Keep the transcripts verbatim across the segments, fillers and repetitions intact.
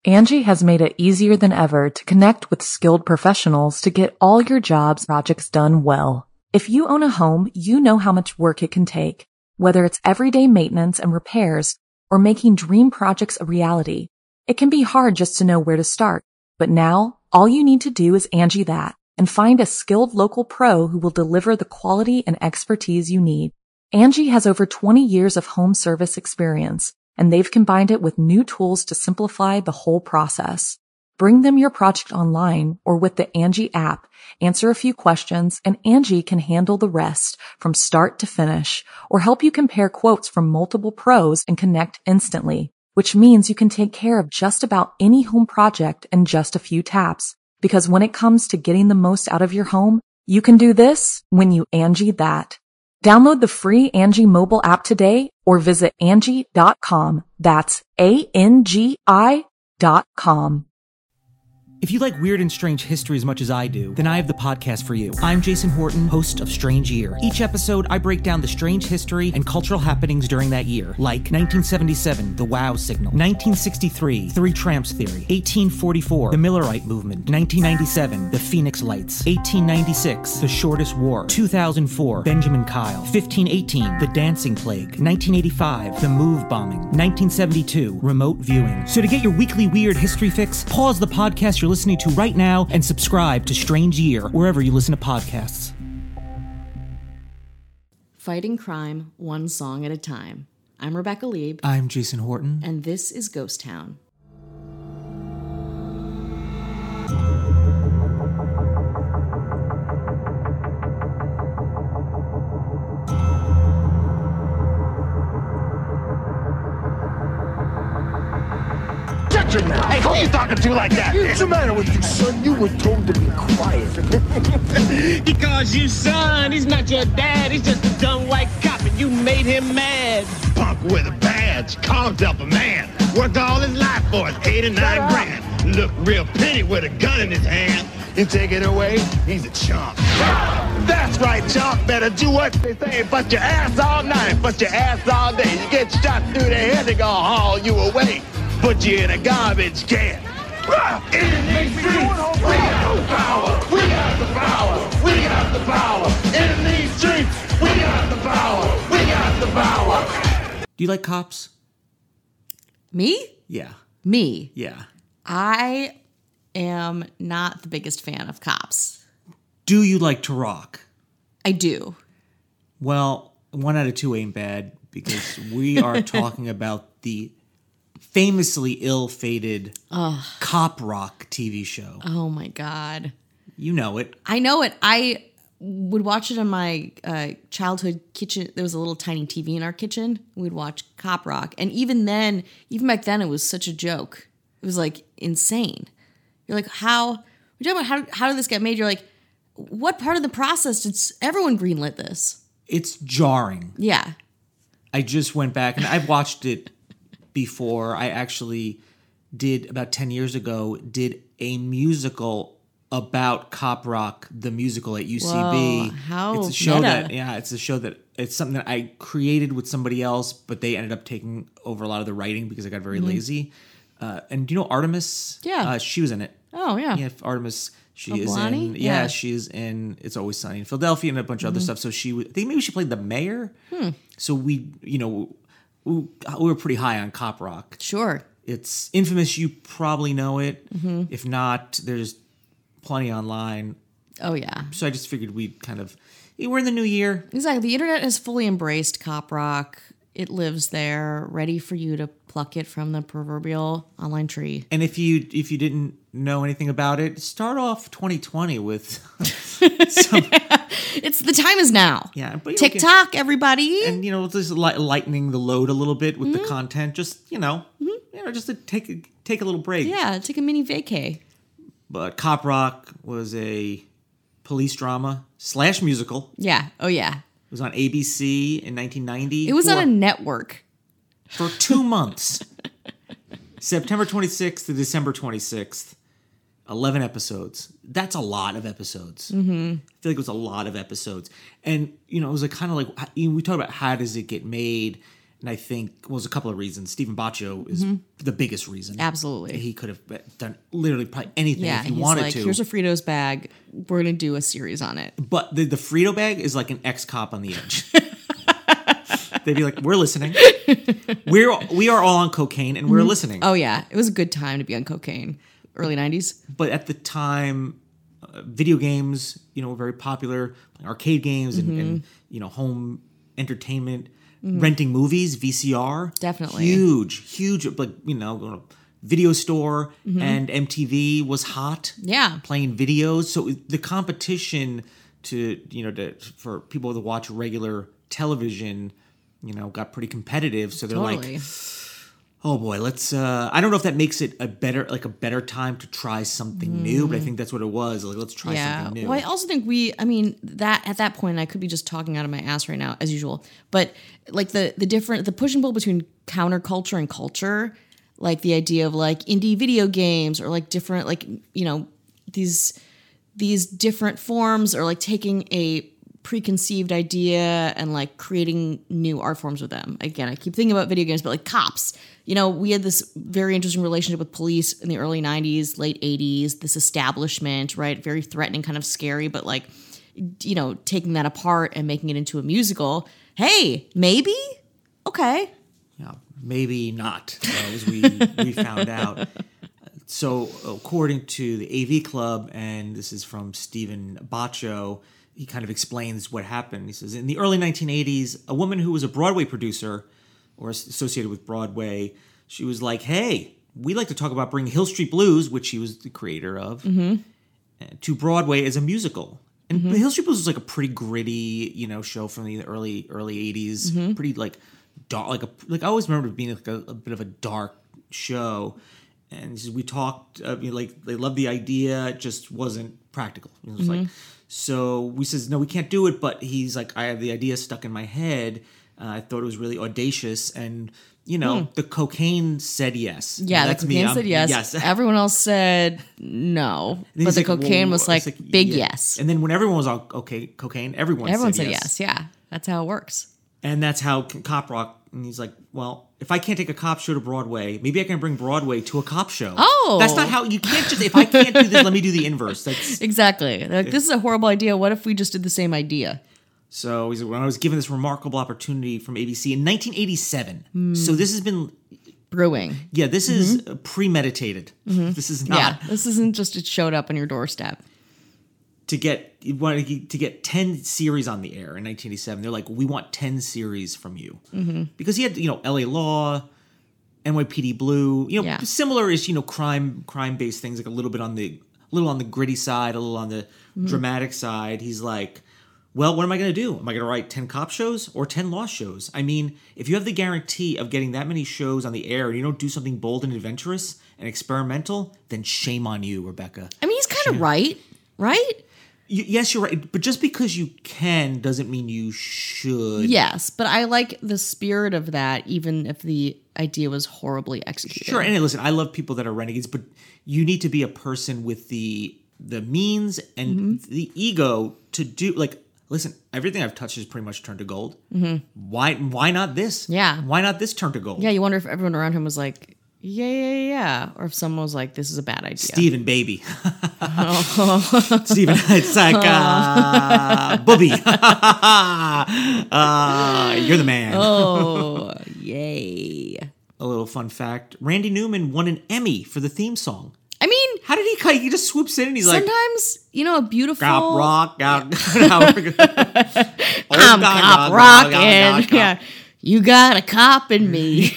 Angie has made it easier than ever to connect with skilled professionals to get all your jobs projects done well. If you own a home, you know how much work it can take, whether it's everyday maintenance and repairs or making dream projects a reality. It can be hard just to know where to start, but now all you need to do is Angie that and find a skilled local pro who will deliver the quality and expertise you need. Angie has over twenty years of home service experience, and they've combined it with new tools to simplify the whole process. Bring them your project online or with the Angie app, answer a few questions, and Angie can handle the rest from start to finish, or help you compare quotes from multiple pros and connect instantly, which means you can take care of just about any home project in just a few taps. Because when it comes to getting the most out of your home, you can do this when you Angie that. Download the free Angie mobile app today or visit Angie dot com. That's A N G I dot com. If you like weird and strange history as much as I do, then I have the podcast for you. I'm Jason Horton, host of Strange Year. Each episode, I break down the strange history and cultural happenings during that year, like nineteen seventy-seven, the Wow Signal, nineteen sixty-three, Three Tramps Theory, eighteen forty-four, the Millerite Movement, nineteen ninety-seven, the Phoenix Lights, eighteen ninety-six, the Shortest War, two thousand four, Benjamin Kyle, fifteen eighteen, the Dancing Plague, nineteen eighty-five, the Move Bombing, nineteen seventy-two, remote viewing. So to get your weekly weird history fix, pause the podcast you're listening to right now and subscribe to Strange Year wherever you listen to podcasts. Fighting crime one song at a time. I'm Rebecca Lieb. I'm Jason Horton. And this is Ghost Town. Hey, who you talking to like that? What's the matter with you, son? You were told to be quiet. Because you, son, he's not your dad. He's just a dumb white cop, and you made him mad. Punk with a badge, carved up a man. Worked all his life for his eighty-nine grand. Look real pretty with a gun in his hand. You take it away, he's a chump. That's right, chump. Better do what they say. Bust your ass all night, bust your ass all day. You get shot through the head, they gonna haul you away. Put you in a garbage can. In these streets, we got the power. We got the power. We got the power. In these streets, we got the power. We got the power. Do you like cops? Me? Yeah. Me? Yeah. I am not the biggest fan of cops. Do you like to rock? I do. Well, one out of two ain't bad because we are talking about the famously ill-fated Ugh. Cop Rock T V show. Oh my God. You know it. I know it. I would watch it in my uh, childhood kitchen. There was a little tiny T V in our kitchen. We'd watch Cop Rock. And even then, even back then, it was such a joke. It was like insane. You're like, how, you're talking about how, how did this get made? You're like, what part of the process did everyone greenlit this? It's jarring. Yeah. I just went back and I've watched it before. I actually did, about ten years ago, did a musical about Cop Rock, the musical at U C B. Whoa, how it's a show meta. that, yeah, it's a show that, it's something that I created with somebody else, but they ended up taking over a lot of the writing because I got very mm-hmm. lazy. Uh, and do you know Artemis? Yeah. Uh, she was in it. Oh, yeah. Yeah, Artemis. She Oblani? is in, yeah, yeah, she's in It's Always Sunny in Philadelphia and a bunch of mm-hmm. other stuff. So she, I think maybe she played the mayor. Hmm. So we, you know, we, we were pretty high on Cop Rock. Sure. It's infamous. You probably know it. Mm-hmm. If not, there's plenty online. Oh, yeah. So I just figured we'd kind of, we're in the new year. Exactly. The internet has fully embraced Cop Rock. It lives there, ready for you to pluck it from the proverbial online tree. And if you if you didn't know anything about it, start off twenty twenty with some... It's the time is now. Yeah, but TikTok, know, everybody, and you know, just li- lightening the load a little bit with mm-hmm. the content. Just you know, mm-hmm. you know, just to take a, take a little break. Yeah, take a mini vacay. But Cop Rock was a police drama slash musical. Yeah. Oh yeah. It was on A B C in nineteen ninety. It was on a network for two months, September twenty-sixth to December twenty-sixth. eleven episodes. That's a lot of episodes. Mm-hmm. I feel like it was a lot of episodes. And, you know, it was like kind of like, we talked about how does it get made? And I think well, there's a couple of reasons. Stephen Baccio is mm-hmm. the biggest reason. Absolutely. He could have done literally probably anything yeah, if he he's wanted like, to. Here's a Fritos bag. We're going to do a series on it. But the, the Frito bag is like an ex-cop on the edge. They'd be like, we're listening. We're, we are all on cocaine and we're mm-hmm. listening. Oh, yeah. It was a good time to be on cocaine. Early nineties. But at the time, uh, video games, you know, were very popular. Arcade games and, mm-hmm. and you know, home entertainment. Mm-hmm. Renting movies, V C R. Definitely. Huge, huge, like, you know, going to video store mm-hmm. and M T V was hot. Yeah. Playing videos. So the competition to, you know, to, for people to watch regular television, you know, got pretty competitive. So they're totally. like, oh boy, let's, uh, I don't know if that makes it a better, like a better time to try something mm. new, but I think that's what it was. Like, let's try yeah. something new. Well, I also think we, I mean, that at that point, I could be just talking out of my ass right now, as usual, but like the, the different, the push and pull between counterculture and culture, like the idea of like indie video games or like different, like, you know, these, these different forms or like taking a preconceived idea and like creating new art forms with them. Again, I keep thinking about video games, but like cops, you know, we had this very interesting relationship with police in the early nineties, late eighties, this establishment, right? Very threatening, kind of scary, but like, you know, taking that apart and making it into a musical. Hey, maybe? Okay. Yeah, maybe not, uh, as we, we found out. So according to the A V Club, and this is from Stephen Baccio, he kind of explains what happened. He says, in the early nineteen eighties, a woman who was a Broadway producer or associated with Broadway, she was like, hey, we like to talk about bringing Hill Street Blues, which he was the creator of, mm-hmm. to Broadway as a musical. And mm-hmm. Hill Street Blues was like a pretty gritty, you know, show from the early early eighties. Mm-hmm. Pretty like dark, like a like I always remember it being like a, a bit of a dark show. And we talked, uh, you know, like they loved the idea, it just wasn't practical. It was mm-hmm. like, so we says, no, we can't do it. But he's like, I have the idea stuck in my head. Uh, I thought it was really audacious, and you know, mm. the cocaine said yes. Yeah, that's the cocaine me. said yes. yes. Everyone else said no, but the like, cocaine well, was like, like big yeah. yes. And then when everyone was on okay cocaine, everyone everyone said, said yes. yes. Yeah, that's how it works. And that's how Cop Rock. And he's like, well, if I can't take a cop show to Broadway, maybe I can bring Broadway to a cop show. Oh. That's not how, you can't just, if I can't do this, let me do the inverse. That's Exactly. They're like, this is a horrible idea. What if we just did the same idea? So he's like, when I was given this remarkable opportunity from A B C in nineteen eighty-seven. Mm. So this has been... Brewing. Yeah, this mm-hmm. is premeditated. Mm-hmm. This is not... Yeah, this isn't just it showed up on your doorstep. To get to get ten series on the air in nineteen eighty-seven, they're like, we want ten series from you. Mm-hmm. Because he had, you know, L A Law, N Y P D Blue, you know, yeah. similar-ish, you know, crime crime-based things, like a little bit on the a little on the gritty side, a little on the mm-hmm. dramatic side. He's like, well, what am I going to do? Am I going to write ten cop shows or ten law shows? I mean, if you have the guarantee of getting that many shows on the air and you don't do something bold and adventurous and experimental, then shame on you, Rebecca. I mean, he's kind of right, right? Yes, you're right. But just because you can doesn't mean you should. Yes, but I like the spirit of that, even if the idea was horribly executed. Sure, and listen, I love people that are renegades, but you need to be a person with the the means and mm-hmm. the ego to do, like, listen, everything I've touched has pretty much turned to gold. Mm-hmm. Why Why not this? Yeah. Why not this turn to gold? Yeah, you wonder if everyone around him was like, yeah, yeah, yeah. Or if someone was like, this is a bad idea. Steven, baby. oh. Steven, it's like, uh, Booby. uh, you're the man. Oh, yay. A little fun fact. Randy Newman won an Emmy for the theme song. I mean, how did he, he just swoops in and he's sometimes, like. Sometimes, you know, a beautiful. Cop rock. Yeah. oh, I'm God, cop God, rocking. God, God, yeah. You got a cop in me.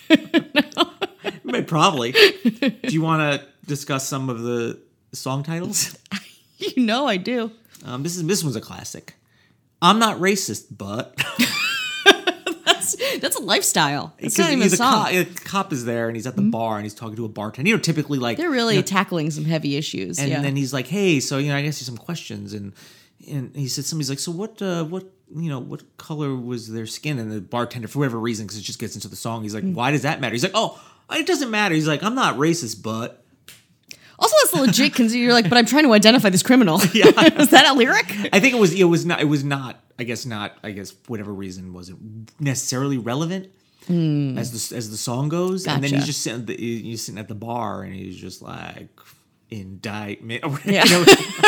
Probably. Do you want to discuss some of the song titles? You know I do. Um, this is this one's a classic. I'm not racist, but that's that's a lifestyle. It's not even he's a song. A cop, a cop is there and he's at the mm-hmm. bar and he's talking to a bartender. You know, typically like they're really you know, tackling some heavy issues. And yeah. then he's like, "Hey, so you know, I asked you some questions," and and he said somebody's like, "So what? Uh, what?" You know, what color was their skin? And the bartender, for whatever reason, because it just gets into the song, he's like, mm-hmm. why does that matter? He's like, oh, it doesn't matter. He's like, I'm not racist, but. Also, that's legit because you're like, but I'm trying to identify this criminal. Yeah. Is that a lyric? I think it was, it was not, it was not, I guess not, I guess, for whatever reason, wasn't necessarily relevant. mm. as the as the song goes, Gotcha. and then he's just sitting, the, he's sitting at the bar, and he's just like, indictment. Yeah. You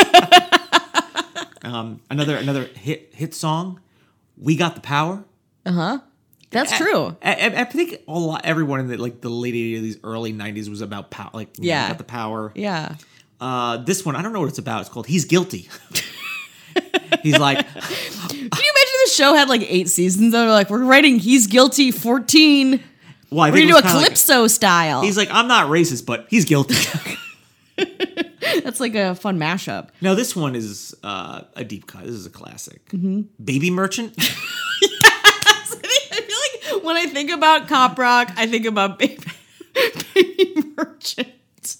know? um, another another hit hit song, "We Got the Power." Uh huh. That's I, true. I, I, I think a lot, everyone in the like the late eighties, early nineties was about power. Like, you Yeah. know, Got the Power. Yeah. Uh, this one, I don't know what it's about. It's called "He's Guilty." He's like, Can you imagine the show had like eight seasons? Though, like we're writing "He's Guilty" fourteen. well, I We're think gonna it do was a kinda Calypso Like, style. he's like, I'm not racist, but he's guilty. That's like a fun mashup. Now, this one is uh, a deep cut. This is a classic. Mm-hmm. Baby Merchant. I feel like when I think about Cop Rock, I think about Baby, baby Merchant.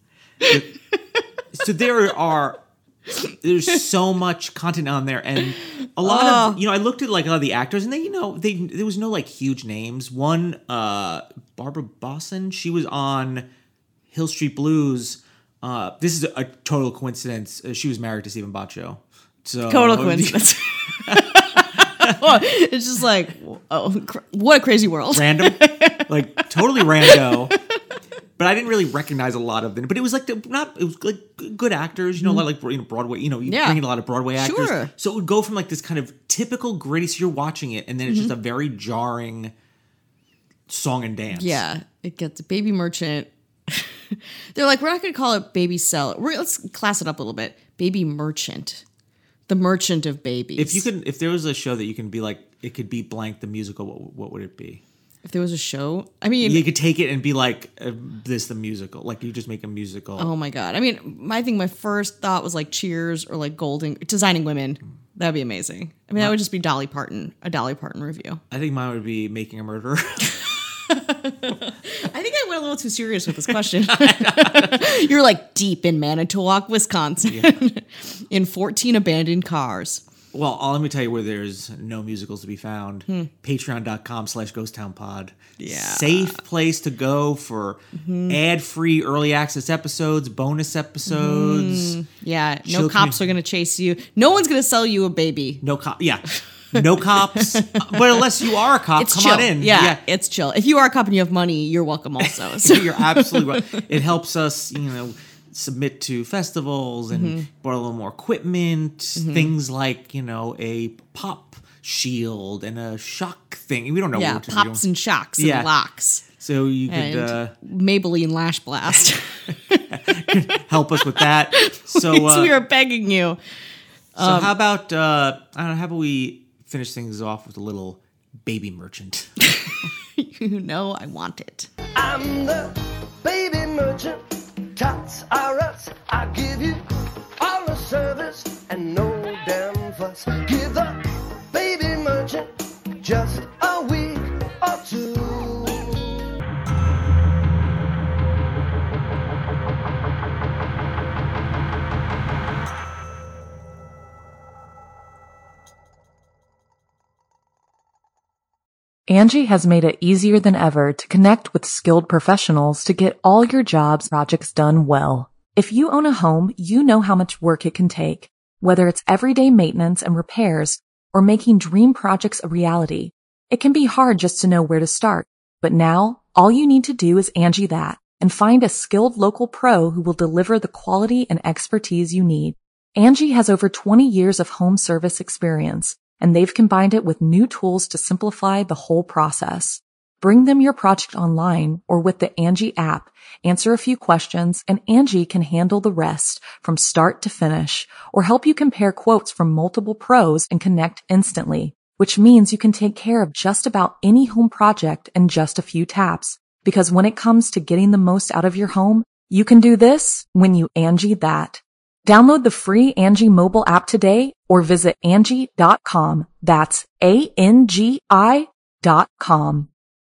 So there are, there's so much content on there, and a lot of, you know, I looked at like a lot of the actors, and they, you know, they there was no like huge names. One, uh, Barbara Bosson, she was on Hill Street Blues. Uh, this is a, a total coincidence. Uh, she was married to Stephen Baccio. So Total coincidence. Well, it's just like, oh, cr- what a crazy world. Random, like totally rando. But I didn't really recognize a lot of them. But it was like the, not it was like good actors, you know, a lot of like you know, Broadway. You know, you Yeah. bring in a lot of Broadway actors. Sure. So it would go from like this kind of typical gritty. So you're watching it, and then it's just a very jarring song and dance. Yeah, it gets Baby Merchant. They're like, we're not going to call it Baby Seller. We're, let's class it up a little bit. Baby Merchant. The Merchant of Babies. If you could, if there was a show that you can be like, it could be blank the musical. What, what would it be? If there was a show, I mean, You could take it and be like uh, this, the musical. Like you just make a musical. oh my God. I mean, my thing, my first thought was like Cheers or like Golden, Designing Women. That'd be amazing. I mean, that would just be Dolly Parton, a Dolly Parton review. I think mine would be Making a Murderer. I think I went a little too serious with this question. You're like deep in Manitowoc, Wisconsin, yeah. in fourteen abandoned cars. Well, I'll, let me tell you where there's no musicals to be found. Hmm. Patreon.com slash Ghost Town Pod. Yeah. Safe place to go for mm-hmm. ad-free early access episodes, bonus episodes. Mm, yeah. No Chill cops commu- are going to chase you. No one's going to sell you a baby. No cop. Yeah. No cops. But unless you are a cop, It's come chill. on in. Yeah, yeah. it's chill. If you are a cop and you have money, you're welcome also. So. You're absolutely right. It helps us, you know, submit to festivals and mm-hmm. borrow a little more equipment, mm-hmm. things like, you know, a pop shield and a shock thing. We don't know yeah, what to pops do. and shocks and yeah. locks. So you could and uh, Maybelline Lash Blast. help us with that. So uh, we are begging you. So um, how about uh, I don't know, how about we finish things off with a little Baby Merchant? You know I want it. I'm the baby merchant. Tots are us. I give you all the service and no damn fuss. Give the baby merchant just a week or two. Angie has made it easier than ever to connect with skilled professionals to get all your jobs projects done well. If you own a home, you know how much work it can take, whether it's everyday maintenance and repairs or making dream projects a reality. It can be hard just to know where to start, but now all you need to do is Angie that and find a skilled local pro who will deliver the quality and expertise you need. Angie has over twenty years of home service experience, and they've combined it with new tools to simplify the whole process. Bring them your project online or with the Angie app, answer a few questions, and Angie can handle the rest from start to finish, or help you compare quotes from multiple pros and connect instantly, which means you can take care of just about any home project in just a few taps. Because when it comes to getting the most out of your home, you can do this when you Angie that. Download the free Angie mobile app today or visit Angie dot com. That's A N G I dot com.